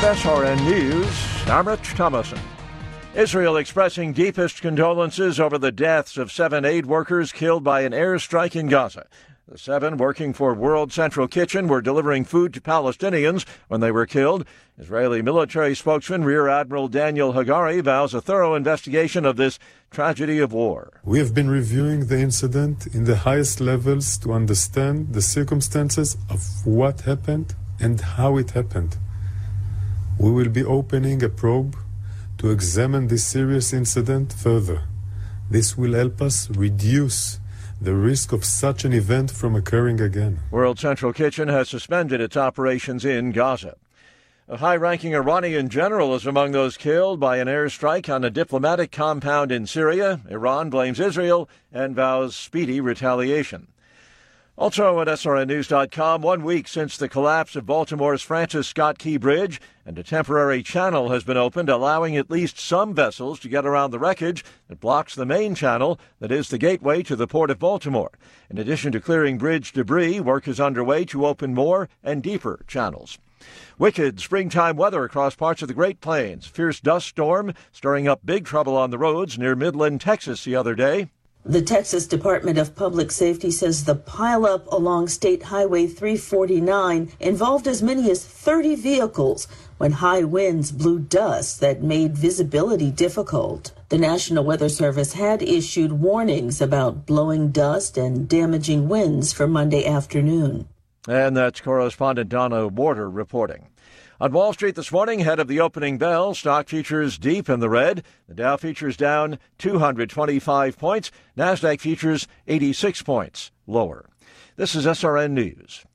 SRN News, I'm Rich Thomason. Israel expressing deepest condolences over the deaths of 7 aid workers killed by an airstrike in Gaza. The 7 working for World Central Kitchen were delivering food to Palestinians when they were killed. Israeli military spokesman Rear Admiral Daniel Hagari vows a thorough investigation of this tragedy of war. We have been reviewing the incident in the highest levels to understand the circumstances of what happened and how it happened. We will be opening a probe to examine this serious incident further. This will help us reduce the risk of such an event from occurring again. World Central Kitchen has suspended its operations in Gaza. A high-ranking Iranian general is among those killed by an airstrike on a diplomatic compound in Syria. Iran blames Israel and vows speedy retaliation. Also at SRNnews.com, 1 week since the collapse of Baltimore's Francis Scott Key Bridge, and a temporary channel has been opened, allowing at least some vessels to get around the wreckage that blocks the main channel that is the gateway to the Port of Baltimore. In addition to clearing bridge debris, work is underway to open more and deeper channels. Wicked springtime weather across parts of the Great Plains. Fierce dust storm stirring up big trouble on the roads near Midland, Texas the other day. The Texas Department of Public Safety says the pileup along State Highway 349 involved as many as 30 vehicles when high winds blew dust that made visibility difficult. The National Weather Service had issued warnings about blowing dust and damaging winds for Monday afternoon. And that's correspondent Donna Warder reporting. On Wall Street this morning, ahead of the opening bell, stock futures deep in the red. The Dow futures down 225 points. NASDAQ futures 86 points lower. This is SRN News.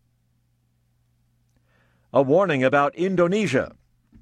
A warning about Indonesia.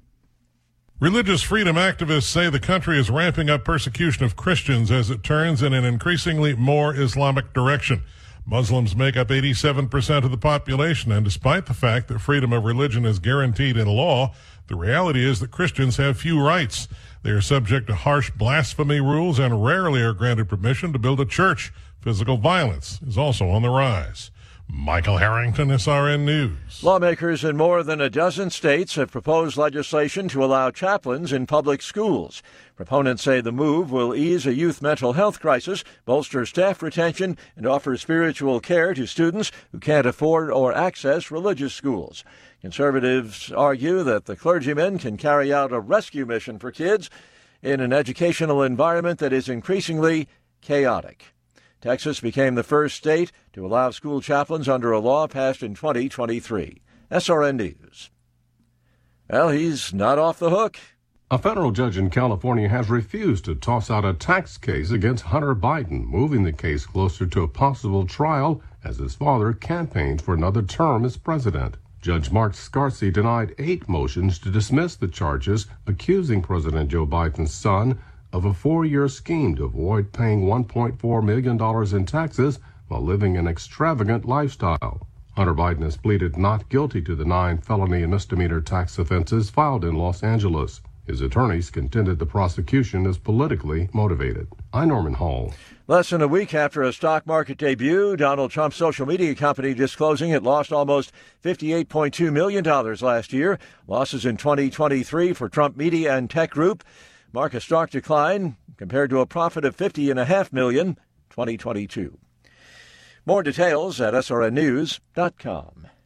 Religious freedom activists say the country is ramping up persecution of Christians as it turns in an increasingly more Islamic direction. Muslims make up 87% of the population, and despite the fact that freedom of religion is guaranteed in law, the reality is that Christians have few rights. They are subject to harsh blasphemy rules and rarely are granted permission to build a church. Physical violence is also on the rise. Michael Harrington, SRN News. Lawmakers in more than a dozen states have proposed legislation to allow chaplains in public schools. Proponents say the move will ease a youth mental health crisis, bolster staff retention, and offer spiritual care to students who can't afford or access religious schools. Conservatives argue that the clergymen can carry out a rescue mission for kids in an educational environment that is increasingly chaotic. Texas became the first state to allow school chaplains under a law passed in 2023. SRN News. Well, he's not off the hook. A federal judge in California has refused to toss out a tax case against Hunter Biden, moving the case closer to a possible trial as his father campaigns for another term as president. Judge Mark Scarsi denied 8 motions to dismiss the charges accusing President Joe Biden's son of a 4-year scheme to avoid paying $1.4 million in taxes while living an extravagant lifestyle. Hunter Biden has pleaded not guilty to the 9 felony and misdemeanor tax offenses filed in Los Angeles. His attorneys contended the prosecution is politically motivated. I'm Norman Hall. Less than a week after a stock market debut, Donald Trump's social media company disclosing it lost almost $58.2 million last year. Losses in 2023 for Trump Media and Tech Group mark a stark decline compared to a profit of $50.5 million in 2022. More details at srnnews.com.